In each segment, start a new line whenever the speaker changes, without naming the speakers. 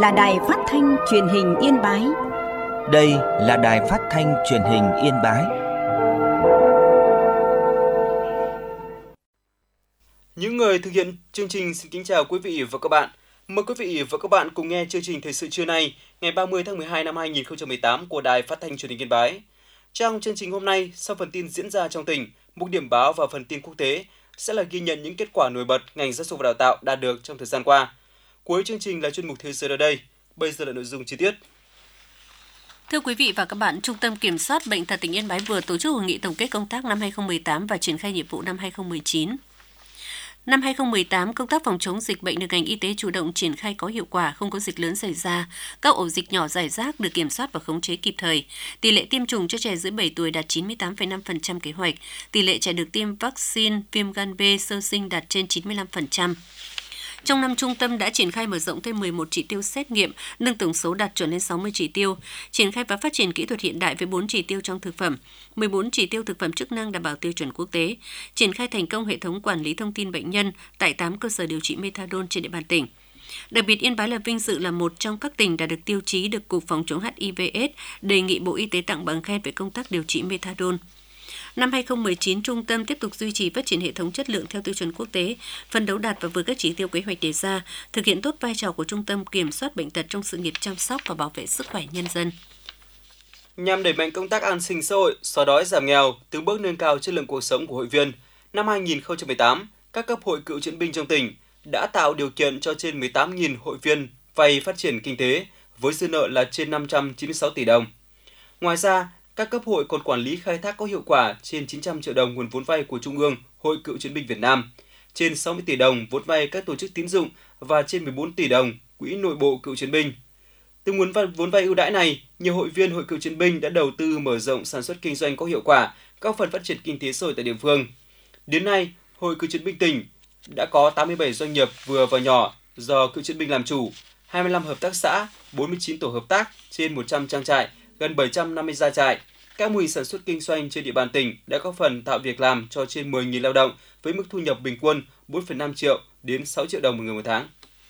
là Đài Phát thanh Truyền hình Yên Bái.
Đây là Đài Phát thanh Truyền hình Yên Bái.
Những người thực hiện chương trình xin kính chào quý vị và các bạn. Mời quý vị và các bạn cùng nghe chương trình thời sự trưa nay, ngày 30 tháng 12 năm 2018 của Đài Phát thanh Truyền hình Yên Bái. Trong chương trình hôm nay, sau phần tin diễn ra trong tỉnh, mục điểm báo và phần tin quốc tế sẽ là ghi nhận những kết quả nổi bật ngành giáo dục và đào tạo đạt được trong thời gian qua. Cuối chương trình là chuyên mục Thế giới ở đây. Bây giờ là nội dung chi tiết.
Thưa quý vị và các bạn, Trung tâm Kiểm soát Bệnh tật tỉnh Yên Bái vừa tổ chức hội nghị tổng kết công tác năm 2018 và triển khai nhiệm vụ năm 2019. Năm 2018, công tác phòng chống dịch bệnh được ngành y tế chủ động triển khai có hiệu quả, không có dịch lớn xảy ra. Các ổ dịch nhỏ rải rác được kiểm soát và khống chế kịp thời. Tỷ lệ tiêm chủng cho trẻ dưới 7 tuổi đạt 98,5% kế hoạch. Tỷ lệ trẻ được tiêm vaccine viêm gan B sơ sinh đạt trên 95%. Trong năm, trung tâm đã triển khai mở rộng thêm 11 chỉ tiêu xét nghiệm, nâng tổng số đạt chuẩn lên 60 chỉ tiêu, triển khai và phát triển kỹ thuật hiện đại với 4 chỉ tiêu trong thực phẩm, 14 chỉ tiêu thực phẩm chức năng đảm bảo tiêu chuẩn quốc tế, triển khai thành công hệ thống quản lý thông tin bệnh nhân tại 8 cơ sở điều trị methadone trên địa bàn tỉnh. Đặc biệt, Yên Bái là vinh dự là một trong các tỉnh đã được tiêu chí được Cục Phòng chống HIV/AIDS đề nghị Bộ Y tế tặng bằng khen về công tác điều trị methadone. Năm 2019, trung tâm tiếp tục duy trì phát triển hệ thống chất lượng theo tiêu chuẩn quốc tế, phấn đấu đạt và vượt các chỉ tiêu kế hoạch đề ra, thực hiện tốt vai trò của Trung tâm Kiểm soát Bệnh tật trong sự nghiệp chăm sóc và bảo vệ sức khỏe nhân dân.
Nhằm đẩy mạnh công tác an sinh xã hội, xóa đói giảm nghèo, từng bước nâng cao chất lượng cuộc sống của hội viên, năm 2018, các cấp hội cựu chiến binh trong tỉnh đã tạo điều kiện cho trên 18.000 hội viên vay phát triển kinh tế với dư nợ là trên 596 tỷ đồng. Ngoài ra, các cấp hội còn quản lý khai thác có hiệu quả trên 900 triệu đồng nguồn vốn vay của Trung ương Hội Cựu chiến binh Việt Nam, trên 60 tỷ đồng vốn vay các tổ chức tín dụng và trên 14 tỷ đồng quỹ nội bộ cựu chiến binh. Từ nguồn vốn vay ưu đãi này, nhiều hội viên Hội Cựu chiến binh đã đầu tư mở rộng sản xuất kinh doanh có hiệu quả, góp phần phát triển kinh tế xã hội tại địa phương. Đến nay, Hội Cựu chiến binh tỉnh đã có 87 doanh nghiệp vừa và nhỏ do cựu chiến binh làm chủ, 25 hợp tác xã, 49 tổ hợp tác, trên 100 trang trại, gần 750 gia trại. Các mô hình sản xuất kinh doanh trên địa bàn tỉnh đã góp phần tạo việc làm cho trên 10.000 lao động với mức thu nhập bình quân 4,5 triệu đến 6 triệu đồng một người một tháng.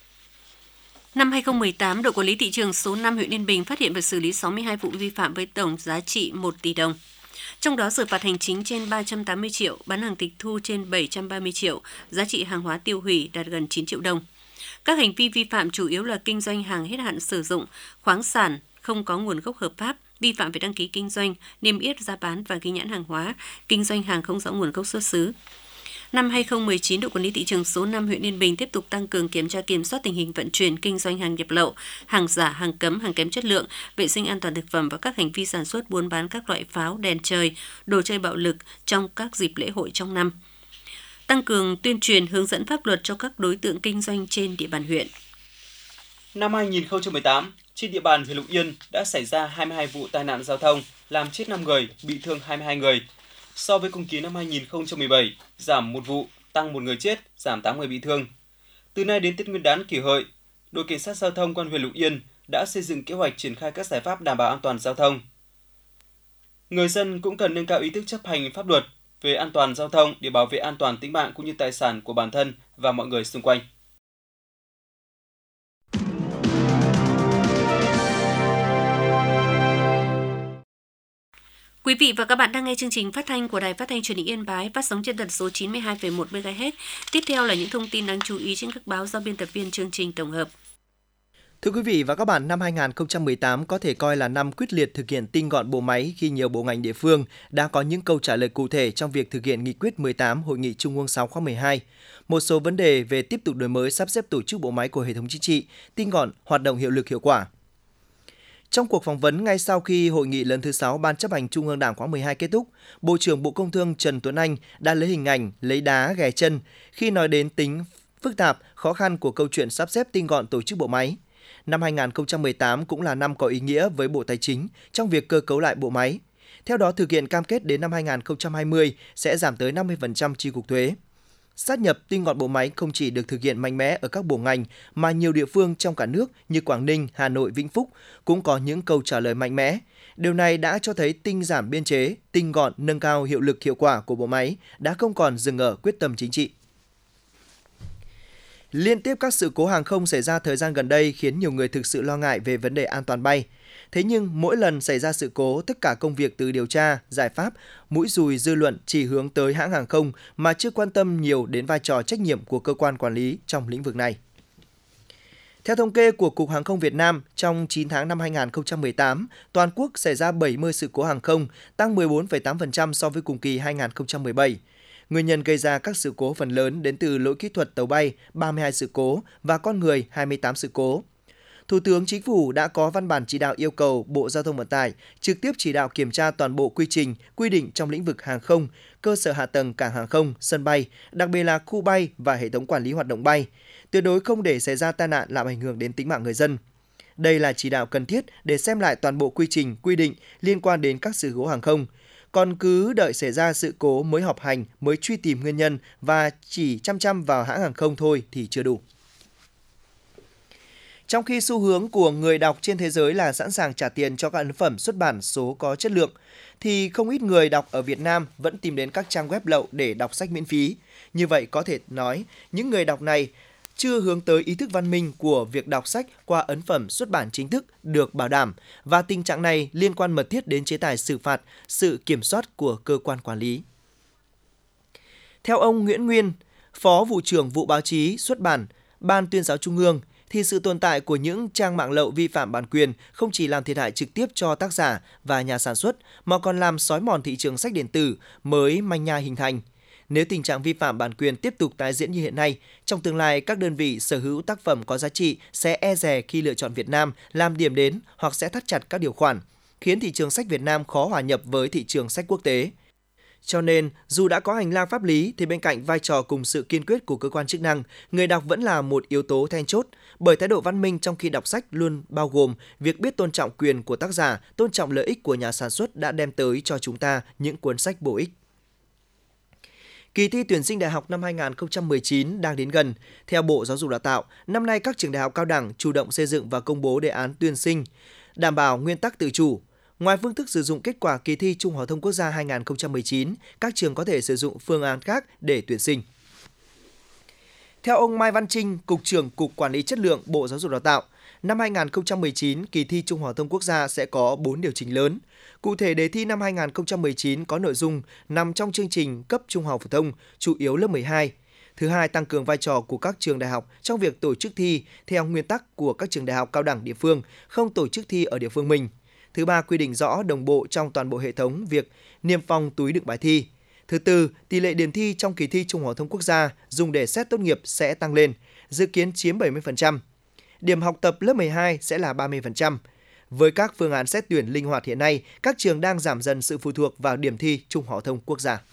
Năm 2018, đội quản lý thị trường số 5 huyện Yên Bình phát hiện và xử lý 62 vụ vi phạm với tổng giá trị 1 tỷ đồng. Trong đó xử phạt hành chính trên 380 triệu, bán hàng tịch thu trên 730 triệu, giá trị hàng hóa tiêu hủy đạt gần 9 triệu đồng. Các hành vi vi phạm chủ yếu là kinh doanh hàng hết hạn sử dụng, khoáng sản không có nguồn gốc hợp pháp, vi phạm về đăng ký kinh doanh, niêm yết giá bán và ghi nhãn hàng hóa, kinh doanh hàng không rõ nguồn gốc xuất xứ. Năm 2019, đội quản lý thị trường số 5 huyện Yên Bình tiếp tục tăng cường kiểm tra kiểm soát tình hình vận chuyển kinh doanh hàng nhập lậu, hàng giả, hàng cấm, hàng kém chất lượng, vệ sinh an toàn thực phẩm và các hành vi sản xuất buôn bán các loại pháo, đèn trời, đồ chơi bạo lực trong các dịp lễ hội trong năm. Tăng cường tuyên truyền hướng dẫn pháp luật cho các đối tượng kinh doanh trên địa bàn huyện.
Năm 2018, trên địa bàn huyện Lục Yên đã xảy ra 22 vụ tai nạn giao thông, làm chết 5 người, bị thương 22 người. So với cùng kỳ năm 2017, giảm 1 vụ, tăng 1 người chết, giảm 8 người bị thương. Từ nay đến Tết Nguyên đán Kỷ Hợi, đội cảnh sát giao thông công an huyện Lục Yên đã xây dựng kế hoạch triển khai các giải pháp đảm bảo an toàn giao thông. Người dân cũng cần nâng cao ý thức chấp hành pháp luật về an toàn giao thông để bảo vệ an toàn tính mạng cũng như tài sản của bản thân và mọi người xung quanh.
Quý vị và các bạn đang nghe chương trình phát thanh của Đài Phát thanh Truyền hình Yên Bái, phát sóng trên tần số 92,1 MHz. Tiếp theo là những thông tin đáng chú ý trên các báo do biên tập viên chương trình tổng hợp.
Thưa quý vị và các bạn, năm 2018 có thể coi là năm quyết liệt thực hiện tinh gọn bộ máy khi nhiều bộ ngành địa phương đã có những câu trả lời cụ thể trong việc thực hiện nghị quyết 18 Hội nghị Trung ương 6 khóa 12. Một số vấn đề về tiếp tục đổi mới sắp xếp tổ chức bộ máy của hệ thống chính trị, tinh gọn, hoạt động hiệu lực hiệu quả. Trong cuộc phỏng vấn ngay sau khi hội nghị lần thứ 6 Ban chấp hành Trung ương Đảng khóa 12 kết thúc, Bộ trưởng Bộ Công Thương Trần Tuấn Anh đã lấy hình ảnh, lấy đá ghè chân khi nói đến tính phức tạp, khó khăn của câu chuyện sắp xếp tinh gọn tổ chức bộ máy. Năm 2018 cũng là năm có ý nghĩa với Bộ Tài chính trong việc cơ cấu lại bộ máy. Theo đó, thực hiện cam kết đến năm 2020 sẽ giảm tới 50% chi cục thuế. Sát nhập tinh gọn bộ máy không chỉ được thực hiện mạnh mẽ ở các bộ ngành mà nhiều địa phương trong cả nước như Quảng Ninh, Hà Nội, Vĩnh Phúc cũng có những câu trả lời mạnh mẽ. Điều này đã cho thấy tinh giảm biên chế, tinh gọn, nâng cao hiệu lực hiệu quả của bộ máy đã không còn dừng ở quyết tâm chính trị. Liên tiếp các sự cố hàng không xảy ra thời gian gần đây khiến nhiều người thực sự lo ngại về vấn đề an toàn bay. Thế nhưng mỗi lần xảy ra sự cố, tất cả công việc từ điều tra, giải pháp, mũi dùi dư luận chỉ hướng tới hãng hàng không mà chưa quan tâm nhiều đến vai trò trách nhiệm của cơ quan quản lý trong lĩnh vực này. Theo thống kê của Cục Hàng không Việt Nam, trong 9 tháng năm 2018, toàn quốc xảy ra 70 sự cố hàng không, tăng 14,8% so với cùng kỳ 2017. Nguyên nhân gây ra các sự cố phần lớn đến từ lỗi kỹ thuật tàu bay 32 sự cố và con người 28 sự cố. Thủ tướng Chính phủ đã có văn bản chỉ đạo yêu cầu Bộ Giao thông Vận tải trực tiếp chỉ đạo kiểm tra toàn bộ quy trình, quy định trong lĩnh vực hàng không, cơ sở hạ tầng cảng hàng không, sân bay, đặc biệt là khu bay và hệ thống quản lý hoạt động bay, tuyệt đối không để xảy ra tai nạn làm ảnh hưởng đến tính mạng người dân. Đây là chỉ đạo cần thiết để xem lại toàn bộ quy trình, quy định liên quan đến các sự cố hàng không. Còn cứ đợi xảy ra sự cố mới họp hành, mới truy tìm nguyên nhân và chỉ chăm vào hãng hàng không thôi thì chưa đủ. Trong khi xu hướng của người đọc trên thế giới là sẵn sàng trả tiền cho các ấn phẩm xuất bản số có chất lượng, thì không ít người đọc ở Việt Nam vẫn tìm đến các trang web lậu để đọc sách miễn phí. Như vậy có thể nói, những người đọc này chưa hướng tới ý thức văn minh của việc đọc sách qua ấn phẩm xuất bản chính thức được bảo đảm, và tình trạng này liên quan mật thiết đến chế tài xử phạt, sự kiểm soát của cơ quan quản lý. Theo ông Nguyễn Nguyên, Phó Vụ trưởng Vụ Báo chí, Xuất bản, Ban Tuyên giáo Trung ương, thì sự tồn tại của những trang mạng lậu vi phạm bản quyền không chỉ làm thiệt hại trực tiếp cho tác giả và nhà sản xuất, mà còn làm xói mòn thị trường sách điện tử mới manh nha hình thành. Nếu tình trạng vi phạm bản quyền tiếp tục tái diễn như hiện nay, trong tương lai các đơn vị sở hữu tác phẩm có giá trị sẽ e dè khi lựa chọn Việt Nam làm điểm đến hoặc sẽ thắt chặt các điều khoản, khiến thị trường sách Việt Nam khó hòa nhập với thị trường sách quốc tế. Cho nên, dù đã có hành lang pháp lý thì bên cạnh vai trò cùng sự kiên quyết của cơ quan chức năng, người đọc vẫn là một yếu tố then chốt, bởi thái độ văn minh trong khi đọc sách luôn bao gồm việc biết tôn trọng quyền của tác giả, tôn trọng lợi ích của nhà sản xuất đã đem tới cho chúng ta những cuốn sách bổ ích. Kỳ thi tuyển sinh đại học năm 2019 đang đến gần. Theo Bộ Giáo dục Đào tạo, năm nay các trường đại học cao đẳng chủ động xây dựng và công bố đề án tuyển sinh, đảm bảo nguyên tắc tự chủ. Ngoài phương thức sử dụng kết quả kỳ thi Trung học phổ thông quốc gia 2019, các trường có thể sử dụng phương án khác để tuyển sinh. Theo ông Mai Văn Trinh, Cục trưởng Cục Quản lý Chất lượng Bộ Giáo dục Đào tạo, năm 2019, kỳ thi Trung học phổ thông quốc gia sẽ có 4 điều chỉnh lớn. Cụ thể, đề thi năm 2019 có nội dung nằm trong chương trình cấp trung học phổ thông, chủ yếu lớp 12. Thứ hai, tăng cường vai trò của các trường đại học trong việc tổ chức thi theo nguyên tắc của các trường đại học cao đẳng địa phương, không tổ chức thi ở địa phương mình. Thứ ba, quy định rõ đồng bộ trong toàn bộ hệ thống việc niêm phong túi đựng bài thi. Thứ tư, tỷ lệ điểm thi trong kỳ thi Trung học phổ thông quốc gia dùng để xét tốt nghiệp sẽ tăng lên, dự kiến chiếm 70%. Điểm học tập lớp 12 sẽ là 30%. Với các phương án xét tuyển linh hoạt hiện nay, các trường đang giảm dần sự phụ thuộc vào điểm thi Trung học phổ thông quốc gia.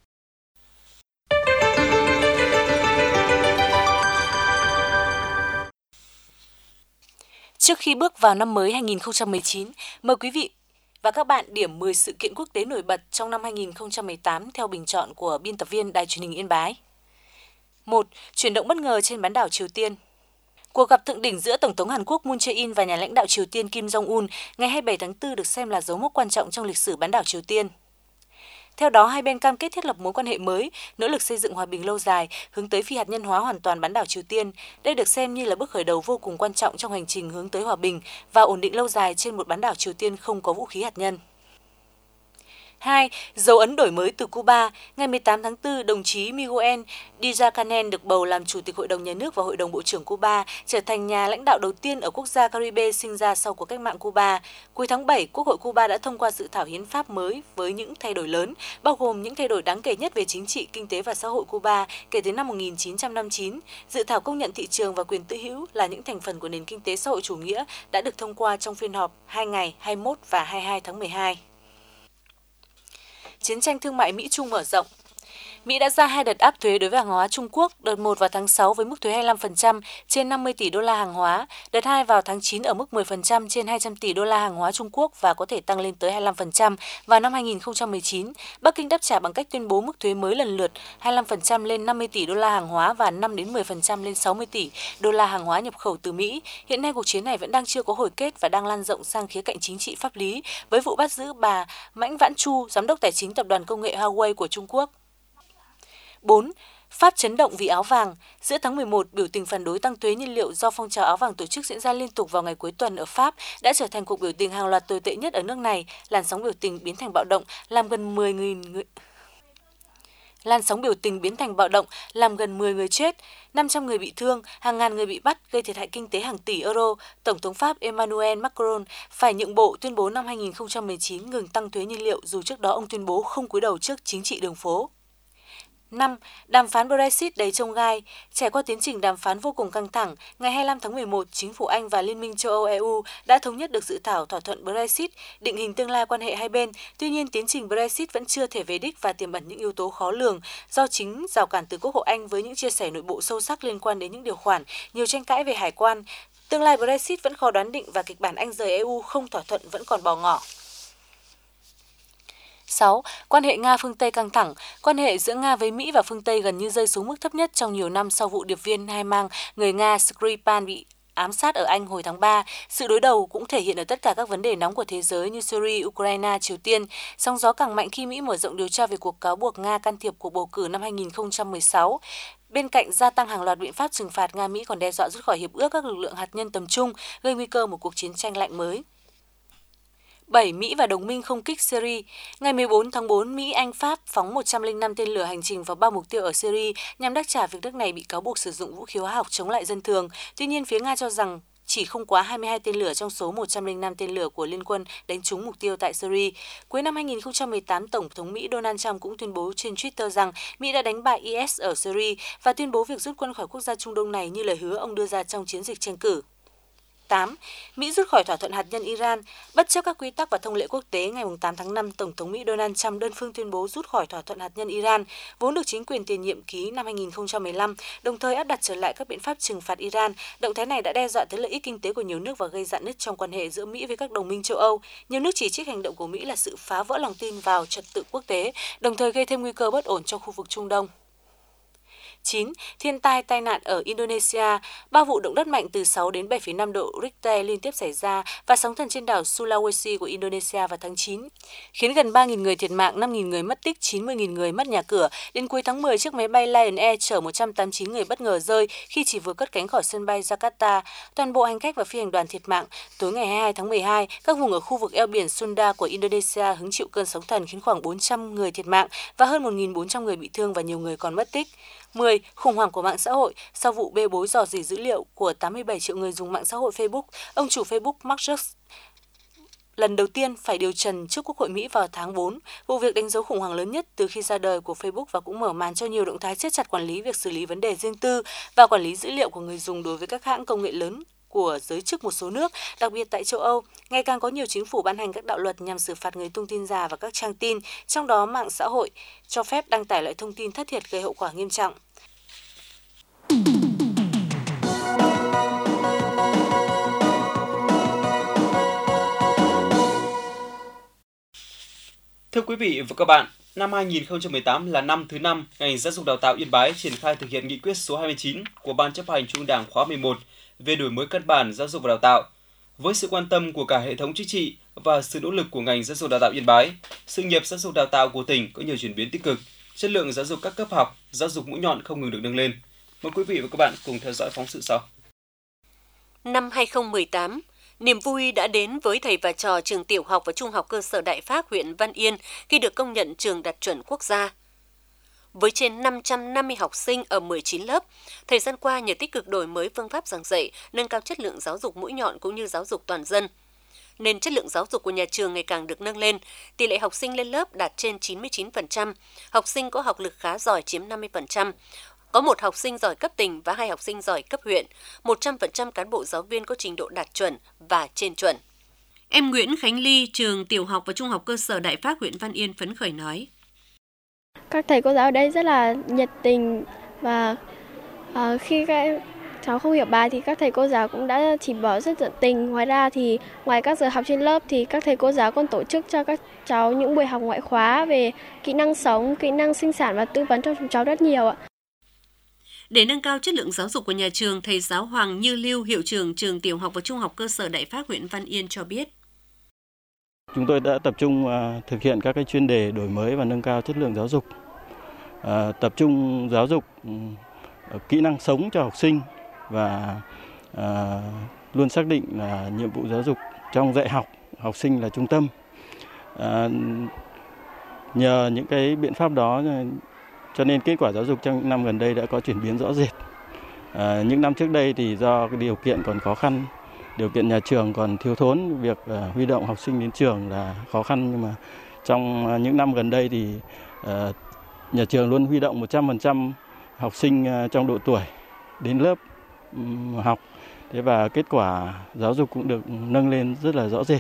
Trước khi bước vào năm mới 2019, mời quý vị và các bạn điểm 10 sự kiện quốc tế nổi bật trong năm 2018 theo bình chọn của biên tập viên Đài Truyền hình Yên Bái. 1. Chuyển động bất ngờ trên bán đảo Triều Tiên. Cuộc gặp thượng đỉnh giữa Tổng thống Hàn Quốc Moon Jae-in và nhà lãnh đạo Triều Tiên Kim Jong-un ngày 27 tháng 4 được xem là dấu mốc quan trọng trong lịch sử bán đảo Triều Tiên. Theo đó, hai bên cam kết thiết lập mối quan hệ mới, nỗ lực xây dựng hòa bình lâu dài, hướng tới phi hạt nhân hóa hoàn toàn bán đảo Triều Tiên. Đây được xem như là bước khởi đầu vô cùng quan trọng trong hành trình hướng tới hòa bình và ổn định lâu dài trên một bán đảo Triều Tiên không có vũ khí hạt nhân. 2. Dấu ấn đổi mới từ Cuba. Ngày 18 tháng 4, đồng chí Miguel Díaz-Canel được bầu làm Chủ tịch Hội đồng Nhà nước và Hội đồng Bộ trưởng Cuba, trở thành nhà lãnh đạo đầu tiên ở quốc gia Caribe sinh ra sau cuộc cách mạng Cuba. Cuối tháng 7, Quốc hội Cuba đã thông qua dự thảo hiến pháp mới với những thay đổi lớn, bao gồm những thay đổi đáng kể nhất về chính trị, kinh tế và xã hội Cuba kể từ năm 1959. Dự thảo công nhận thị trường và quyền tự hữu là những thành phần của nền kinh tế xã hội chủ nghĩa đã được thông qua trong phiên họp 2 ngày 21 và 22 tháng 12. Chiến tranh thương mại Mỹ-Trung mở rộng. Mỹ đã ra 2 đợt áp thuế đối với hàng hóa Trung Quốc, đợt 1 vào tháng 6 với mức thuế 25% trên 50 tỷ đô la hàng hóa, đợt 2 vào tháng 9 ở mức 10% trên 200 tỷ đô la hàng hóa Trung Quốc và có thể tăng lên tới 25% vào năm 2019. Bắc Kinh đáp trả bằng cách tuyên bố mức thuế mới lần lượt 25% lên 50 tỷ đô la hàng hóa và 5 đến 10% lên 60 tỷ đô la hàng hóa nhập khẩu từ Mỹ. Hiện nay cuộc chiến này vẫn đang chưa có hồi kết và đang lan rộng sang khía cạnh chính trị pháp lý với vụ bắt giữ bà Mãnh Vãn Chu, giám đốc tài chính tập đoàn công nghệ Huawei của Trung Quốc. 4. Pháp chấn động vì áo vàng. Giữa tháng 11, biểu tình phản đối tăng thuế nhiên liệu do phong trào áo vàng tổ chức diễn ra liên tục vào ngày cuối tuần ở Pháp đã trở thành cuộc biểu tình hàng loạt tồi tệ nhất ở nước này. Làn sóng biểu tình biến thành bạo động, làm gần 10 người chết, 500 người bị thương, hàng ngàn người bị bắt, gây thiệt hại kinh tế hàng tỷ euro. Tổng thống Pháp Emmanuel Macron phải nhượng bộ, tuyên bố năm 2019 ngừng tăng thuế nhiên liệu dù trước đó ông tuyên bố không cúi đầu trước chính trị đường phố. 5. Đàm phán Brexit đầy chông gai. Trải qua tiến trình đàm phán vô cùng căng thẳng, ngày 25 tháng 11, chính phủ Anh và Liên minh châu Âu EU đã thống nhất được dự thảo thỏa thuận Brexit, định hình tương lai quan hệ hai bên. Tuy nhiên, tiến trình Brexit vẫn chưa thể về đích và tiềm ẩn những yếu tố khó lường do chính rào cản từ Quốc hội Anh với những chia sẻ nội bộ sâu sắc liên quan đến những điều khoản, nhiều tranh cãi về hải quan. Tương lai Brexit vẫn khó đoán định và kịch bản Anh rời EU không thỏa thuận vẫn còn bò ngỏ. 6. Quan hệ Nga-phương Tây căng thẳng. Quan hệ giữa Nga với Mỹ và phương Tây gần như rơi xuống mức thấp nhất trong nhiều năm sau vụ điệp viên hai mang người Nga Skripal bị ám sát ở Anh hồi tháng 3. Sự đối đầu cũng thể hiện ở tất cả các vấn đề nóng của thế giới như Syria, Ukraine, Triều Tiên. Sóng gió càng mạnh khi Mỹ mở rộng điều tra về cuộc cáo buộc Nga can thiệp cuộc bầu cử năm 2016. Bên cạnh gia tăng hàng loạt biện pháp trừng phạt, Nga-Mỹ còn đe dọa rút khỏi hiệp ước các lực lượng hạt nhân tầm trung, gây nguy cơ một cuộc chiến tranh lạnh mới. 7. Mỹ và đồng minh không kích Syria. Ngày 14 tháng 4, Mỹ, Anh, Pháp phóng 105 tên lửa hành trình vào 3 mục tiêu ở Syria nhằm đáp trả việc nước này bị cáo buộc sử dụng vũ khí hóa học chống lại dân thường. Tuy nhiên, phía Nga cho rằng chỉ không quá 22 tên lửa trong số 105 tên lửa của liên quân đánh trúng mục tiêu tại Syria. Cuối năm 2018, Tổng thống Mỹ Donald Trump cũng tuyên bố trên Twitter rằng Mỹ đã đánh bại IS ở Syria và tuyên bố việc rút quân khỏi quốc gia Trung Đông này như lời hứa ông đưa ra trong chiến dịch tranh cử. 8. Mỹ rút khỏi thỏa thuận hạt nhân Iran. Bất chấp các quy tắc và thông lệ quốc tế, ngày 8 tháng 5, Tổng thống Mỹ Donald Trump đơn phương tuyên bố rút khỏi thỏa thuận hạt nhân Iran, vốn được chính quyền tiền nhiệm ký năm 2015, đồng thời áp đặt trở lại các biện pháp trừng phạt Iran. Động thái này đã đe dọa tới lợi ích kinh tế của nhiều nước và gây rạn nứt trong quan hệ giữa Mỹ với các đồng minh châu Âu. Nhiều nước chỉ trích hành động của Mỹ là sự phá vỡ lòng tin vào trật tự quốc tế, đồng thời gây thêm nguy cơ bất ổn trong khu vực Trung Đông. 9. Thiên tai tai nạn ở Indonesia. 3 vụ động đất mạnh từ 6 đến 7,5 độ Richter liên tiếp xảy ra và sóng thần trên đảo Sulawesi của Indonesia vào tháng 9, khiến gần 3.000 người thiệt mạng, 5.000 người mất tích, 90.000 người mất nhà cửa. Đến cuối tháng 10, chiếc máy bay Lion Air chở 189 người bất ngờ rơi khi chỉ vừa cất cánh khỏi sân bay Jakarta. Toàn bộ hành khách và phi hành đoàn thiệt mạng. Tối ngày 22 tháng 12, các vùng ở khu vực eo biển Sunda của Indonesia hứng chịu cơn sóng thần khiến khoảng 400 người thiệt mạng và hơn 1.400 người bị thương và nhiều người còn mất tích. 10. Khủng hoảng của mạng xã hội. Sau vụ bê bối rò rỉ dữ liệu của 87 triệu người dùng mạng xã hội Facebook, ông chủ Facebook Mark Zuckerberg lần đầu tiên phải điều trần trước Quốc hội Mỹ vào tháng 4. Vụ việc đánh dấu khủng hoảng lớn nhất từ khi ra đời của Facebook và cũng mở màn cho nhiều động thái siết chặt quản lý việc xử lý vấn đề riêng tư và quản lý dữ liệu của người dùng đối với các hãng công nghệ lớn của giới chức một số nước, đặc biệt tại châu Âu. Ngày càng có nhiều chính phủ ban hành các đạo luật nhằm xử phạt người tung tin giả và các trang tin, trong đó mạng xã hội cho phép đăng tải loại thông tin thất thiệt gây hậu quả nghiêm trọng.
Thưa quý vị và các bạn, năm 2018 là năm thứ 5 ngành giáo dục đào tạo Yên Bái triển khai thực hiện nghị quyết số 29 của Ban Chấp hành Trung ương Đảng khóa 11 về đổi mới căn bản giáo dục và đào tạo. Với sự quan tâm của cả hệ thống chính trị và sự nỗ lực của ngành giáo dục đào tạo Yên Bái, sự nghiệp giáo dục đào tạo của tỉnh có nhiều chuyển biến tích cực, chất lượng giáo dục các cấp học, giáo dục mũi nhọn không ngừng được nâng lên. Mời quý vị và các bạn cùng theo dõi phóng sự sau.
Năm 2018, niềm vui đã đến với thầy và trò trường tiểu học và trung học cơ sở Đại Phác, huyện Văn Yên khi được công nhận trường đạt chuẩn quốc gia. Với trên 550 học sinh ở 19 lớp, thời gian qua nhờ tích cực đổi mới phương pháp giảng dạy, nâng cao chất lượng giáo dục mũi nhọn cũng như giáo dục toàn dân, nên chất lượng giáo dục của nhà trường ngày càng được nâng lên. Tỷ lệ học sinh lên lớp đạt trên 99%, học sinh có học lực khá giỏi chiếm 50%. Có 1 học sinh giỏi cấp tỉnh và 2 học sinh giỏi cấp huyện, 100% cán bộ giáo viên có trình độ đạt chuẩn và trên chuẩn. Em Nguyễn Khánh Ly, trường tiểu học và trung học cơ sở Đại Phác, huyện Văn Yên phấn khởi nói.
Các thầy cô giáo ở đây rất là nhiệt tình và khi các cháu không hiểu bài thì các thầy cô giáo cũng đã chỉ bảo rất tận tình. Ngoài ra thì ngoài các giờ học trên lớp thì các thầy cô giáo còn tổ chức cho các cháu những buổi học ngoại khóa về kỹ năng sống, kỹ năng sinh sản và tư vấn cho chúng cháu rất nhiều ạ.
Để nâng cao chất lượng giáo dục của nhà trường, thầy giáo Hoàng Như Lưu, hiệu trưởng trường tiểu học và trung học cơ sở Đại Phác, huyện Văn Yên cho biết.
Chúng tôi đã tập trung thực hiện các chuyên đề đổi mới và nâng cao chất lượng giáo dục. tập trung giáo dục kỹ năng sống cho học sinh và luôn xác định là nhiệm vụ giáo dục trong dạy học, học sinh là trung tâm. Nhờ những cái biện pháp đó cho nên kết quả giáo dục trong những năm gần đây đã có chuyển biến rõ rệt. Những năm trước đây thì do cái điều kiện còn khó khăn, điều kiện nhà trường còn thiếu thốn, việc huy động học sinh đến trường là khó khăn, nhưng mà trong những năm gần đây thì nhà trường luôn huy động 100% học sinh trong độ tuổi đến lớp học. Thế và kết quả giáo dục cũng được nâng lên rất là rõ rệt.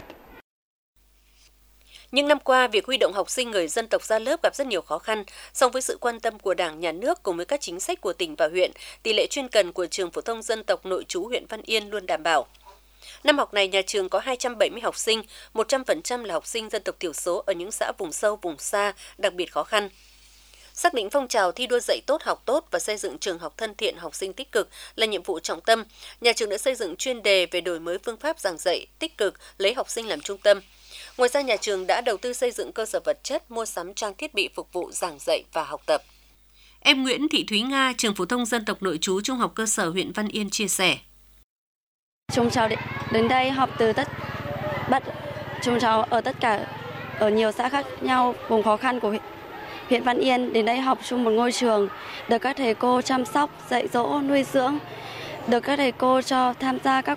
Những năm qua, việc huy động học sinh người dân tộc ra lớp gặp rất nhiều khó khăn, song với sự quan tâm của Đảng, Nhà nước cùng với các chính sách của tỉnh và huyện, tỷ lệ chuyên cần của trường phổ thông dân tộc nội trú huyện Văn Yên luôn đảm bảo. Năm học này, nhà trường có 270 học sinh, 100% là học sinh dân tộc thiểu số ở những xã vùng sâu, vùng xa, đặc biệt khó khăn. Xác định phong trào thi đua dạy tốt, học tốt và xây dựng trường học thân thiện, học sinh tích cực là nhiệm vụ trọng tâm. Nhà trường đã xây dựng chuyên đề về đổi mới phương pháp giảng dạy, tích cực, lấy học sinh làm trung tâm. Ngoài ra, nhà trường đã đầu tư xây dựng cơ sở vật chất, mua sắm trang thiết bị phục vụ giảng dạy và học tập. Em Nguyễn Thị Thúy Nga, trường phổ thông dân tộc nội trú trung học cơ sở huyện Văn Yên chia sẻ.
Chúng cháu đến đây học từ chúng cháu ở nhiều xã khác nhau, vùng khó khăn của huyện Văn Yên, đến đây học chung một ngôi trường, được các thầy cô chăm sóc, dạy dỗ, nuôi dưỡng, được các thầy cô cho tham gia các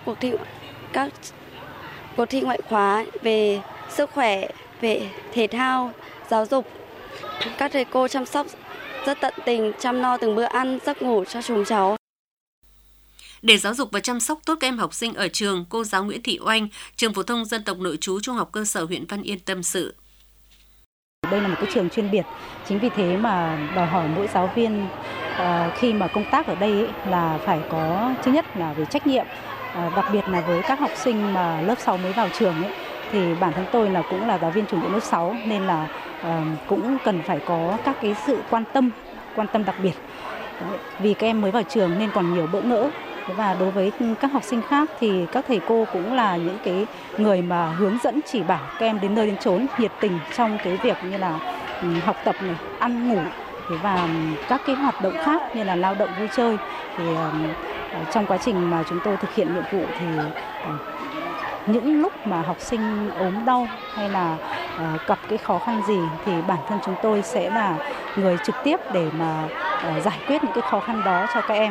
cuộc thi ngoại khóa về sức khỏe, về thể thao, giáo dục. Các thầy cô chăm sóc rất tận tình, chăm lo từng bữa ăn, giấc ngủ cho chúng cháu.
Để giáo dục và chăm sóc tốt các em học sinh ở trường, cô giáo Nguyễn Thị Oanh, trường phổ thông dân tộc nội trú trung học cơ sở huyện Văn Yên tâm sự.
Đây là một cái trường chuyên biệt, chính vì thế mà đòi hỏi mỗi giáo viên khi mà công tác ở đây là phải có, thứ nhất là về trách nhiệm, đặc biệt là với các học sinh mà lớp 6 mới vào trường thì bản thân tôi là cũng là giáo viên chủ nhiệm lớp 6 nên là cũng cần phải có các cái sự quan tâm đặc biệt. Vì các em mới vào trường nên còn nhiều bỡ ngỡ. Và đối với các học sinh khác thì các thầy cô cũng là những cái người mà hướng dẫn chỉ bảo các em đến nơi đến chốn, nhiệt tình trong cái việc như là học tập này, ăn ngủ và các cái hoạt động khác như là lao động vui chơi. Thì trong quá trình mà chúng tôi thực hiện nhiệm vụ thì những lúc mà học sinh ốm đau hay là gặp cái khó khăn gì thì bản thân chúng tôi sẽ là người trực tiếp để mà giải quyết những cái khó khăn đó cho các em.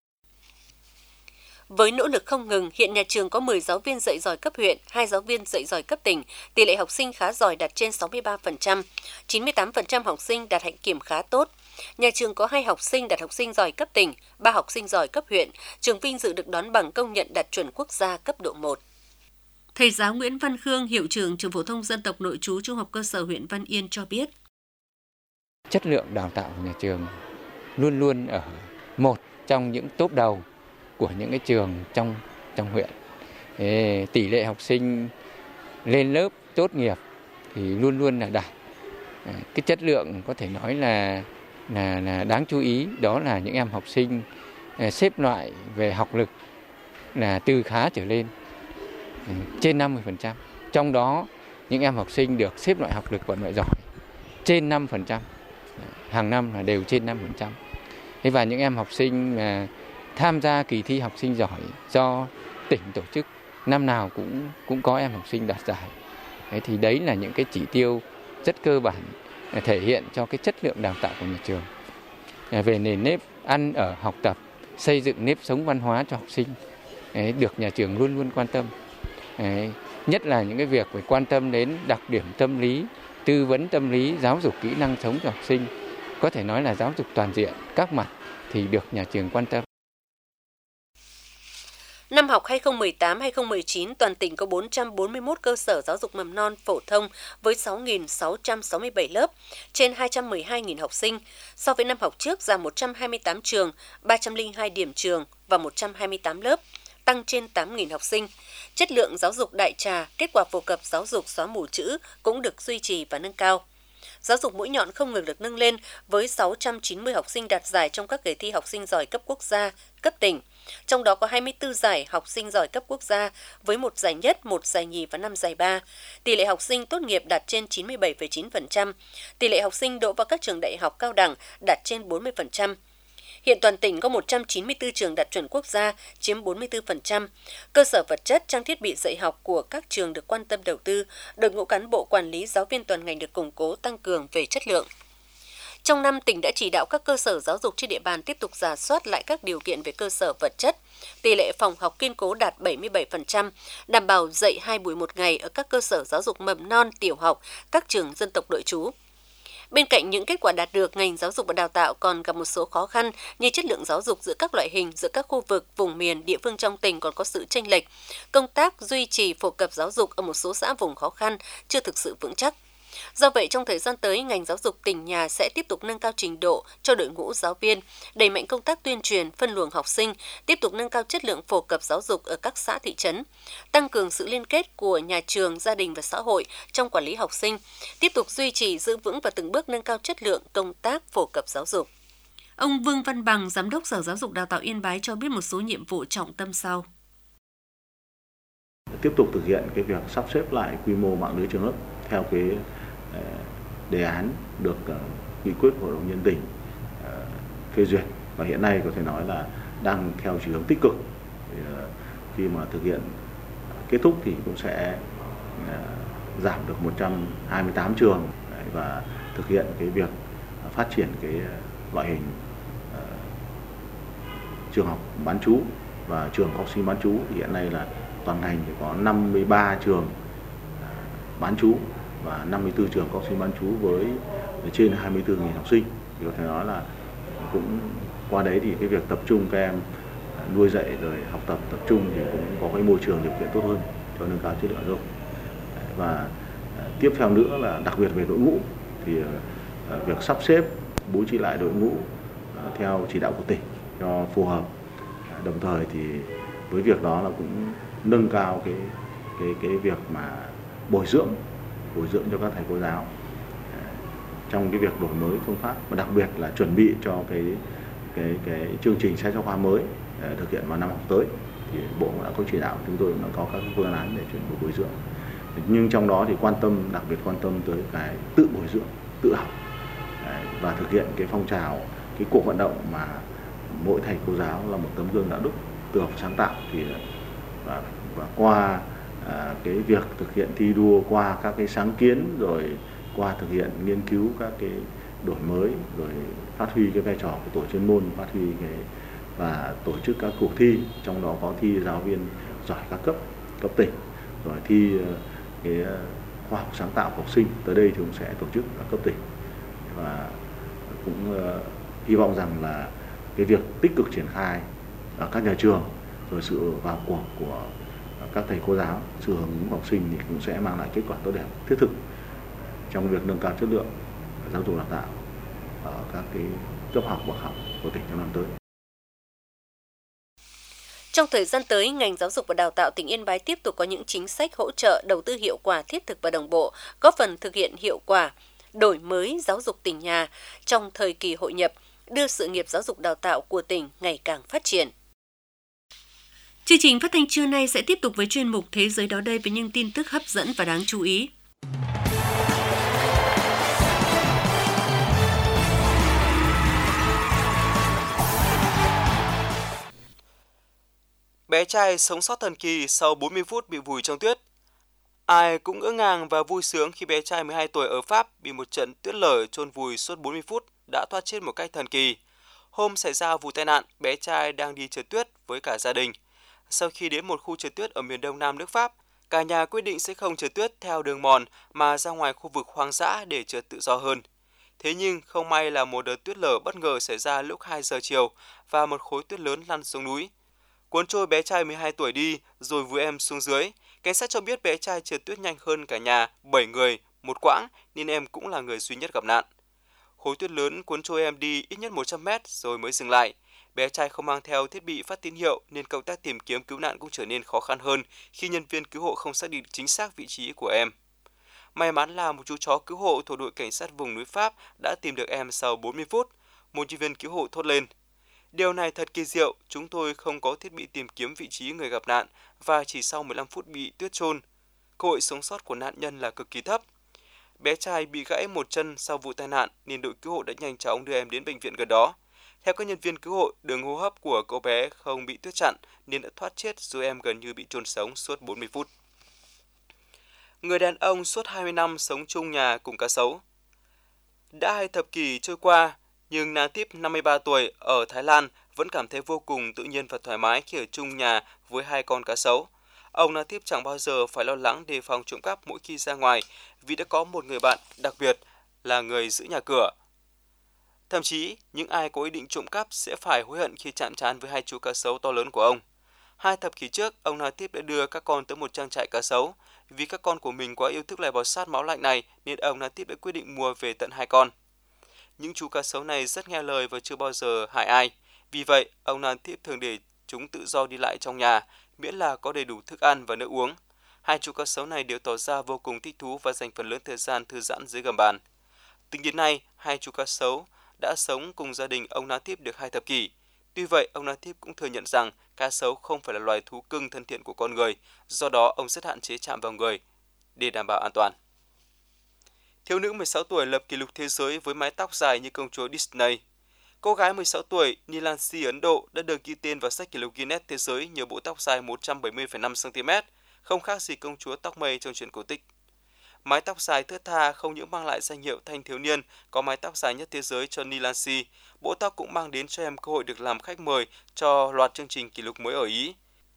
Với nỗ lực không ngừng, hiện nhà trường có 10 giáo viên dạy giỏi cấp huyện, 2 giáo viên dạy giỏi cấp tỉnh, tỷ lệ học sinh khá giỏi đạt trên 63%, 98% học sinh đạt hạnh kiểm khá tốt. Nhà trường có 2 học sinh đạt học sinh giỏi cấp tỉnh, 3 học sinh giỏi cấp huyện, trường vinh dự được đón bằng công nhận đạt chuẩn quốc gia cấp độ 1. Thầy giáo Nguyễn Văn Khương, hiệu trưởng trường phổ thông dân tộc nội trú trung học cơ sở huyện Văn Yên cho biết.
Chất lượng đào tạo của nhà trường luôn luôn ở một trong những top đầu của những cái trường trong huyện. Tỷ lệ học sinh lên lớp tốt nghiệp thì luôn luôn là đạt. Cái chất lượng có thể nói là đáng chú ý, đó là những em học sinh xếp loại về học lực là từ khá trở lên, trên 50%. Trong đó những em học sinh được xếp loại học lực vận loại giỏi trên 5%, hàng năm là đều trên 5%. Và những em học sinh tham gia kỳ thi học sinh giỏi do tỉnh tổ chức, năm nào cũng có em học sinh đạt giải. Thì đấy là những cái chỉ tiêu rất cơ bản thể hiện cho cái chất lượng đào tạo của nhà trường. Về nền nếp ăn ở học tập, xây dựng nếp sống văn hóa cho học sinh được nhà trường luôn luôn quan tâm. Nhất là những cái việc phải quan tâm đến đặc điểm tâm lý, tư vấn tâm lý, giáo dục kỹ năng sống cho học sinh. Có thể nói là giáo dục toàn diện, các mặt thì được nhà trường quan tâm.
Năm học 2018-2019, toàn tỉnh có 441 cơ sở giáo dục mầm non phổ thông với 6.667 lớp, trên 212.000 học sinh. So với năm học trước, giảm 128 trường, 302 điểm trường và 128 lớp, tăng trên 8.000 học sinh. Chất lượng giáo dục đại trà, kết quả phổ cập giáo dục xóa mù chữ cũng được duy trì và nâng cao. Giáo dục mũi nhọn không ngừng được nâng lên với 690 học sinh đạt giải trong các kỳ thi học sinh giỏi cấp quốc gia, cấp tỉnh. Trong đó có 24 giải học sinh giỏi cấp quốc gia với 1 giải nhất, 1 giải nhì và 5 giải ba. Tỷ lệ học sinh tốt nghiệp đạt trên 97,9%. Tỷ lệ học sinh đỗ vào các trường đại học cao đẳng đạt trên 40%. Hiện toàn tỉnh có 194 trường đạt chuẩn quốc gia, chiếm 44%. Cơ sở vật chất, trang thiết bị dạy học của các trường được quan tâm đầu tư, đội ngũ cán bộ quản lý giáo viên toàn ngành được củng cố, tăng cường về chất lượng. Trong năm, tỉnh đã chỉ đạo các cơ sở giáo dục trên địa bàn tiếp tục rà soát lại các điều kiện về cơ sở vật chất. Tỷ lệ phòng học kiên cố đạt 77%, đảm bảo dạy 2 buổi một ngày ở các cơ sở giáo dục mầm non, tiểu học, các trường dân tộc nội trú. Bên cạnh những kết quả đạt được, ngành giáo dục và đào tạo còn gặp một số khó khăn như chất lượng giáo dục giữa các loại hình, giữa các khu vực, vùng miền, địa phương trong tỉnh còn có sự chênh lệch. Công tác duy trì phổ cập giáo dục ở một số xã vùng khó khăn chưa thực sự vững chắc. Do vậy, trong thời gian tới, ngành giáo dục tỉnh nhà sẽ tiếp tục nâng cao trình độ cho đội ngũ giáo viên, đẩy mạnh công tác tuyên truyền, phân luồng học sinh, tiếp tục nâng cao chất lượng phổ cập giáo dục ở các xã thị trấn, tăng cường sự liên kết của nhà trường, gia đình và xã hội trong quản lý học sinh, tiếp tục duy trì, giữ vững và từng bước nâng cao chất lượng công tác phổ cập giáo dục. Ông Vương Văn Bằng, Giám đốc Sở Giáo dục Đào tạo Yên Bái cho biết một số nhiệm vụ trọng tâm sau.
Tiếp tục thực hiện cái việc sắp xếp lại quy mô mạng lưới trường lớp theo cái đề án được nghị quyết của Hội đồng nhân tỉnh phê duyệt, và hiện nay có thể nói là đang theo chiều hướng tích cực. Khi mà thực hiện kết thúc thì cũng sẽ giảm được 128 trường và thực hiện cái việc phát triển cái loại hình trường học bán trú và trường học sinh bán trú. Thì hiện nay là toàn ngành thì có 53 trường bán trú và 54 trường học sinh bán trú với trên 24.000 học sinh. Thì có thể nói là cũng qua đấy thì cái việc tập trung các em nuôi dạy rồi học tập tập trung thì cũng có cái môi trường điều kiện tốt hơn cho nâng cao chất lượng giáo dục. Và tiếp theo nữa là đặc biệt về đội ngũ thì việc sắp xếp bố trí lại đội ngũ theo chỉ đạo của tỉnh cho phù hợp. Đồng thời thì với việc đó là cũng nâng cao cái việc mà bồi dưỡng cho các thầy cô giáo trong cái việc đổi mới phương pháp, và đặc biệt là chuẩn bị cho cái chương trình sách giáo khoa mới thực hiện vào năm học tới. Thì Bộ cũng đã có chỉ đạo, chúng tôi cũng đã có các phương án để chuyển đổi bồi dưỡng. Nhưng trong đó thì đặc biệt quan tâm tới cái tự bồi dưỡng, tự học và thực hiện cái phong trào, cái cuộc vận động mà mỗi thầy cô giáo là một tấm gương đạo đức, tự học sáng tạo. Thì và qua cái việc thực hiện thi đua, qua các cái sáng kiến, rồi qua thực hiện nghiên cứu các cái đổi mới, rồi phát huy cái vai trò của tổ chuyên môn, phát huy và tổ chức các cuộc thi, trong đó có thi giáo viên giỏi các cấp tỉnh, rồi thi cái khoa học sáng tạo của học sinh. Tới đây thì cũng sẽ tổ chức ở cấp tỉnh, và cũng hy vọng rằng là cái việc tích cực triển khai ở các nhà trường, rồi sự vào cuộc của các thầy cô giáo, sự hưởng ứng học sinh thì cũng sẽ mang lại kết quả tốt đẹp, thiết thực trong việc nâng cao chất lượng giáo dục đào tạo ở các cái cấp học bậc học của tỉnh trong năm tới.
Trong thời gian tới, ngành giáo dục và đào tạo tỉnh Yên Bái tiếp tục có những chính sách hỗ trợ đầu tư hiệu quả, thiết thực và đồng bộ, góp phần thực hiện hiệu quả đổi mới giáo dục tỉnh nhà trong thời kỳ hội nhập, đưa sự nghiệp giáo dục đào tạo của tỉnh ngày càng phát triển. Chương trình phát thanh trưa nay sẽ tiếp tục với chuyên mục Thế giới đó đây với những tin tức hấp dẫn và đáng chú ý.
Bé trai sống sót thần kỳ sau 40 phút bị vùi trong tuyết. Ai cũng ngỡ ngàng và vui sướng khi bé trai 12 tuổi ở Pháp bị một trận tuyết lở chôn vùi suốt 40 phút đã thoát chết một cách thần kỳ. Hôm xảy ra vụ tai nạn, bé trai đang đi trượt tuyết với cả gia đình. Sau khi đến một khu trượt tuyết ở miền đông nam nước Pháp, cả nhà quyết định sẽ không trượt tuyết theo đường mòn mà ra ngoài khu vực hoang dã để trượt tự do hơn. Thế nhưng không may là một đợt tuyết lở bất ngờ xảy ra lúc 2 giờ chiều và một khối tuyết lớn lăn xuống núi, cuốn trôi bé trai 12 tuổi đi rồi vùi em xuống dưới. Cảnh sát cho biết bé trai trượt tuyết nhanh hơn cả nhà 7 người một quãng nên em cũng là người duy nhất gặp nạn. Khối tuyết lớn cuốn trôi em đi ít nhất 100 mét rồi mới dừng lại. Bé trai không mang theo thiết bị phát tín hiệu nên công tác tìm kiếm cứu nạn cũng trở nên khó khăn hơn khi nhân viên cứu hộ không xác định chính xác vị trí của em. May mắn là một chú chó cứu hộ thuộc đội cảnh sát vùng núi Pháp đã tìm được em sau 40 phút, một nhân viên cứu hộ thốt lên. Điều này thật kỳ diệu, chúng tôi không có thiết bị tìm kiếm vị trí người gặp nạn và chỉ sau 15 phút bị tuyết chôn. Cơ hội sống sót của nạn nhân là cực kỳ thấp. Bé trai bị gãy một chân sau vụ tai nạn nên đội cứu hộ đã nhanh chóng đưa em đến bệnh viện gần đó. Theo các nhân viên cứu hộ, đường hô hấp của cậu bé không bị tuyết chặn nên đã thoát chết dù em gần như bị chôn sống suốt 40 phút. Người đàn ông suốt 20 năm sống chung nhà cùng cá sấu. Đã 2 thập kỷ trôi qua, nhưng Natip 53 tuổi ở Thái Lan vẫn cảm thấy vô cùng tự nhiên và thoải mái khi ở chung nhà với 2 con cá sấu. Ông Natip chẳng bao giờ phải lo lắng đề phòng trộm cắp mỗi khi ra ngoài vì đã có một người bạn đặc biệt là người giữ nhà cửa. Thậm chí, những ai có ý định trộm cắp sẽ phải hối hận khi chạm trán với 2 chú cá sấu to lớn của ông. 2 thập kỷ trước, ông Natip đã đưa các con tới một trang trại cá sấu. Vì các con của mình quá yêu thích loài bò sát máu lạnh này nên ông Natip đã quyết định mua về tận 2 con. Những chú cá sấu này rất nghe lời và chưa bao giờ hại ai. Vì vậy, ông Natip thường để chúng tự do đi lại trong nhà, miễn là có đầy đủ thức ăn và nước uống. 2 chú cá sấu này đều tỏ ra vô cùng thích thú và dành phần lớn thời gian thư giãn dưới gầm bàn. Tính đến nay, 2 chú cá sấu đã sống cùng gia đình ông Natip được 2 thập kỷ. Tuy vậy, ông Natip cũng thừa nhận rằng cá sấu không phải là loài thú cưng thân thiện của con người, do đó ông rất hạn chế chạm vào người để đảm bảo an toàn. Thiếu nữ 16 tuổi lập kỷ lục thế giới với mái tóc dài như công chúa Disney. Cô gái 16 tuổi Nilansi Ấn Độ đã được ghi tên vào sách kỷ lục Guinness Thế giới nhờ bộ tóc dài 170,5 cm, không khác gì công chúa tóc mây trong truyện cổ tích. Mái tóc dài thướt tha không những mang lại danh hiệu thanh thiếu niên có mái tóc dài nhất thế giới cho Nilansi, bộ tóc cũng mang đến cho em cơ hội được làm khách mời cho loạt chương trình kỷ lục mới ở Ý.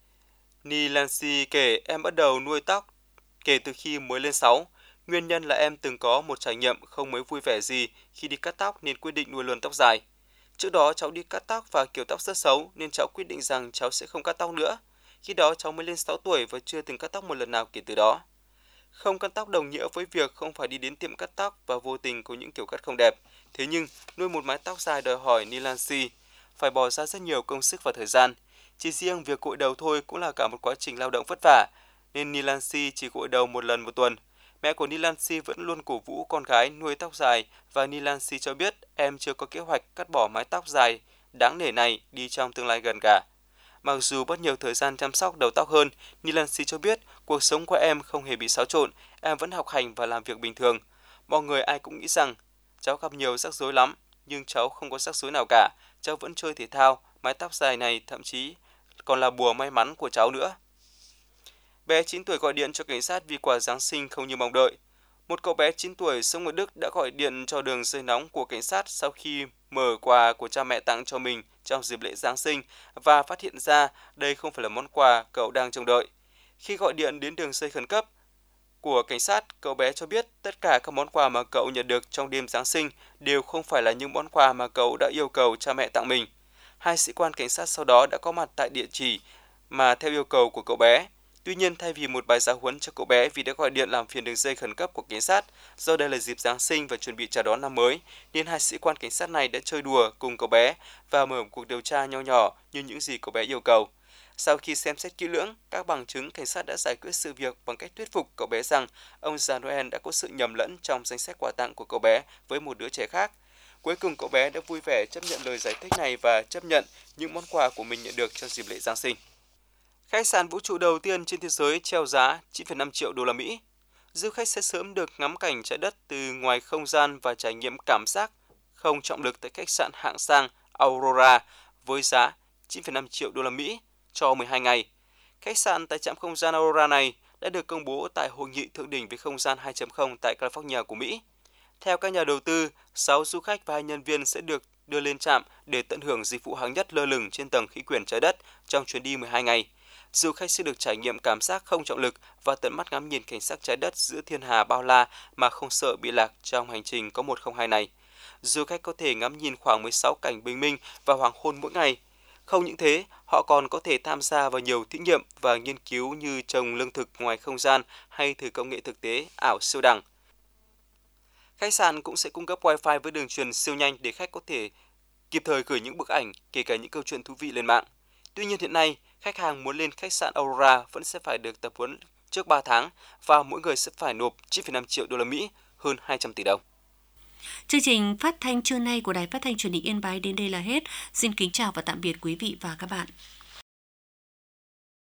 Nilansi kể em bắt đầu nuôi tóc kể từ khi mới lên 6. Nguyên nhân là em từng có một trải nghiệm không mấy vui vẻ gì khi đi cắt tóc nên quyết định nuôi luôn tóc dài. Trước đó cháu đi cắt tóc và kiểu tóc rất xấu nên cháu quyết định rằng cháu sẽ không cắt tóc nữa. Khi đó cháu mới lên 6 tuổi và chưa từng cắt tóc một lần nào kể từ đó. Không cắt tóc đồng nghĩa với việc không phải đi đến tiệm cắt tóc và vô tình có những kiểu cắt không đẹp. Thế nhưng, nuôi một mái tóc dài đòi hỏi Nilansi phải bỏ ra rất nhiều công sức và thời gian. Chỉ riêng việc gội đầu thôi cũng là cả một quá trình lao động vất vả, nên Nilansi chỉ gội đầu một lần một tuần. Mẹ của Nilansi vẫn luôn cổ vũ con gái nuôi tóc dài và Nilansi cho biết em chưa có kế hoạch cắt bỏ mái tóc dài đáng nể này đi trong tương lai gần cả. Mặc dù mất nhiều thời gian chăm sóc đầu tóc hơn, Nilansi cho biết cuộc sống của em không hề bị xáo trộn, em vẫn học hành và làm việc bình thường. Mọi người ai cũng nghĩ rằng cháu gặp nhiều rắc rối lắm, nhưng cháu không có rắc rối nào cả. Cháu vẫn chơi thể thao, mái tóc dài này thậm chí còn là bùa may mắn của cháu nữa. Bé 9 tuổi gọi điện cho cảnh sát vì quà Giáng sinh không như mong đợi. Một cậu bé 9 tuổi sống ở Đức đã gọi điện cho đường dây nóng của cảnh sát sau khi mở quà của cha mẹ tặng cho mình trong dịp lễ Giáng sinh và phát hiện ra đây không phải là món quà cậu đang trông đợi. Khi gọi điện đến đường dây khẩn cấp của cảnh sát, cậu bé cho biết tất cả các món quà mà cậu nhận được trong đêm Giáng sinh đều không phải là những món quà mà cậu đã yêu cầu cha mẹ tặng mình. 2 sĩ quan cảnh sát sau đó đã có mặt tại địa chỉ mà theo yêu cầu của cậu bé. Tuy nhiên, thay vì một bài giáo huấn cho cậu bé vì đã gọi điện làm phiền đường dây khẩn cấp của cảnh sát, do đây là dịp Giáng sinh và chuẩn bị chào đón năm mới, nên 2 sĩ quan cảnh sát này đã chơi đùa cùng cậu bé và mở một cuộc điều tra nho nhỏ như những gì cậu bé yêu cầu. Sau khi xem xét kỹ lưỡng, các bằng chứng, cảnh sát đã giải quyết sự việc bằng cách thuyết phục cậu bé rằng ông già Noel đã có sự nhầm lẫn trong danh sách quà tặng của cậu bé với một đứa trẻ khác. Cuối cùng cậu bé đã vui vẻ chấp nhận lời giải thích này và chấp nhận những món quà của mình nhận được trong dịp lễ Giáng sinh. Khách sạn vũ trụ đầu tiên trên thế giới treo giá 9,5 triệu đô la Mỹ. Du khách sẽ sớm được ngắm cảnh trái đất từ ngoài không gian và trải nghiệm cảm giác không trọng lực tại khách sạn hạng sang Aurora với giá 9,5 triệu đô la Mỹ cho 12 ngày. Khách sạn tại trạm không gian Aurora này đã được công bố tại hội nghị thượng đỉnh về không gian 2.0 tại California của Mỹ. Theo các nhà đầu tư, 6 du khách và 2 nhân viên sẽ được đưa lên trạm để tận hưởng dịch vụ hạng nhất lơ lửng trên tầng khí quyển trái đất trong chuyến đi 12 ngày. Du khách sẽ được trải nghiệm cảm giác không trọng lực và tận mắt ngắm nhìn cảnh sắc trái đất giữa thiên hà bao la mà không sợ bị lạc trong hành trình có 102 này. Du khách có thể ngắm nhìn khoảng 16 cảnh bình minh và hoàng hôn mỗi ngày. Không những thế, họ còn có thể tham gia vào nhiều thí nghiệm và nghiên cứu như trồng lương thực ngoài không gian hay thử công nghệ thực tế ảo siêu đẳng. Khách sạn cũng sẽ cung cấp Wi-Fi với đường truyền siêu nhanh để khách có thể kịp thời gửi những bức ảnh, kể cả những câu chuyện thú vị lên mạng. Tuy nhiên hiện nay, khách hàng muốn lên khách sạn Aurora vẫn sẽ phải được tập huấn trước 3 tháng và mỗi người sẽ phải nộp 9,5 triệu đô la Mỹ, hơn 200 tỷ đồng.
Chương trình phát thanh trưa nay của Đài Phát thanh Truyền hình Yên Bái đến đây là hết. Xin kính chào và tạm biệt quý vị và các bạn.